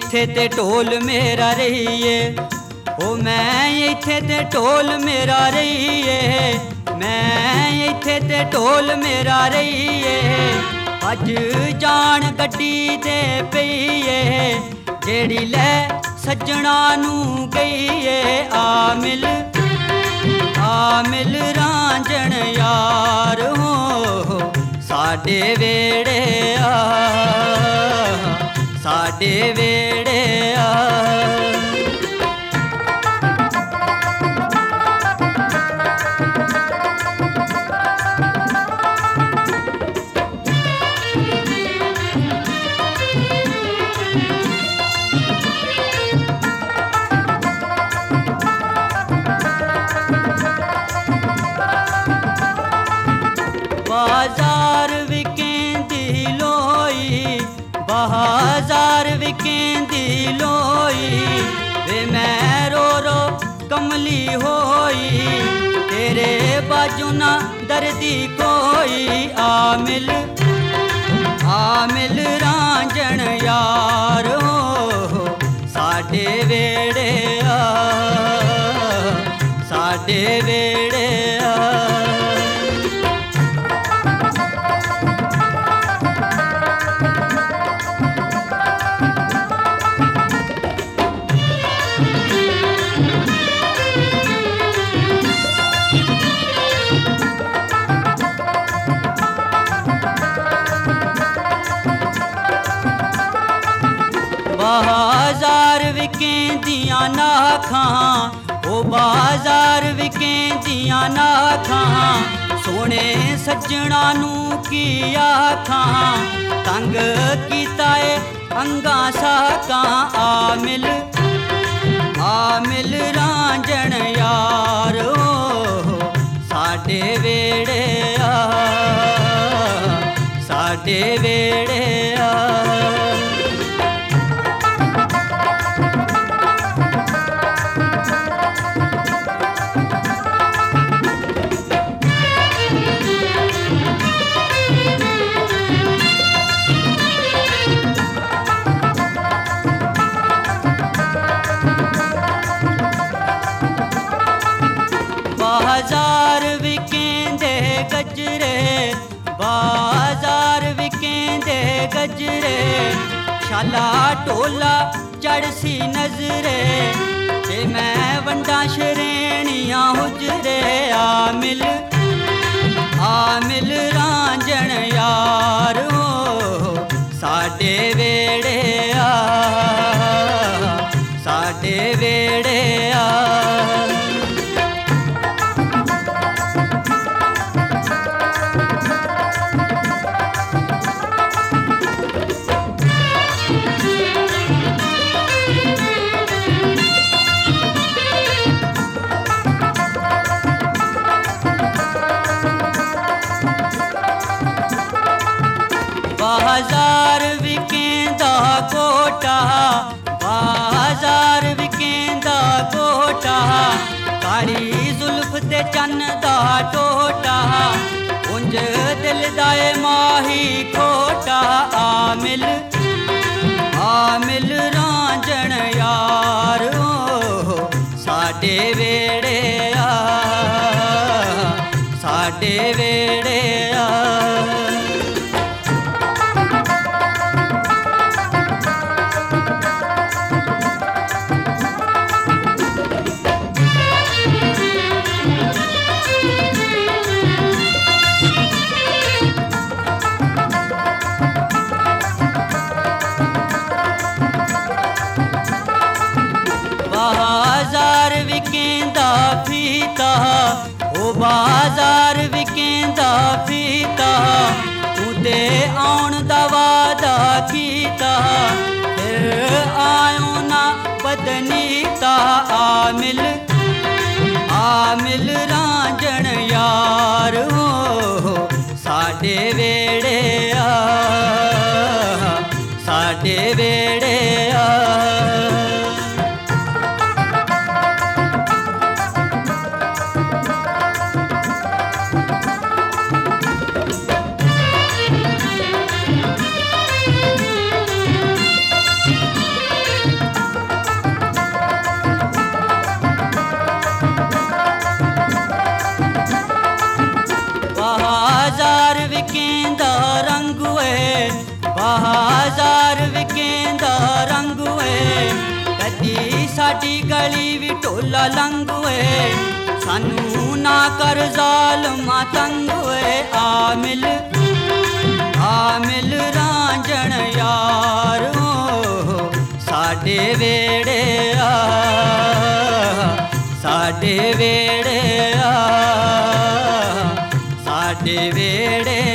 इत्थे ते ढोल मेरा रहिए, ओ मैं इत्थे ते ढोल मेरा रहिए, मैं इत्थे ते ढोल मेरा रहिए। अज जान गड्डी दे पईए, जेड़ी लै सज्जणा नू गईए। आ मिल रांझण यार हो, साडे वेड़े आ, साडे वेड़े आ। बाजार विकेंदी लोई, बाजार विकेंदी लोई, वे मैं रो रो कमली होई, तेरे बाजू ना दर्दी कोई। आ मिल रांझण यार हो, साडे वेड़े आ, साडे वेड़े आ। बाजार विकेंदियां नाखां, ओ बाजार विकेंदियां नाखां, सोने सज्जणा नू की आखां, तंग कीता ए अंगा साकां। आ मिल रांझण यार हो, साडे वेड़े आ, साडे वेड़े आ। बाजार विकेंदे गजरे, बाजार विकेंदे गजरे, शाला टोला चढ़सी नजरे, ते मैं वंडा श्रेणियां हुजरे। आ मिल रांझण यार हो, साडे वेड़े आ, साडे वेड़े आ। बाजार विकेंदा कोटा, बाजार विकेंदा कोटा, काली जुल्फ ते चन्न दा टोटा, उंज दिल दाए माही खोटा। आ मिल रांझण यार हो, साडे वेड़े आ, साडे वेड़े आ। बाजार विकेंदा फीता, ओ बाजार विकेंदा फीता, तू ते आउण दा वादा कीता, फिर आयो ना बदनीता। आ मिल रांझण यार हो, साडे वेड़े आ, साडे वेड़े आ। रहती साडी गली भी ढोला लंघ होए सानू ना कर जालमा तंग होए आ मिल रांझण यार हो साडे वेड़े आ साडे वेड़े आ साडे वेड़े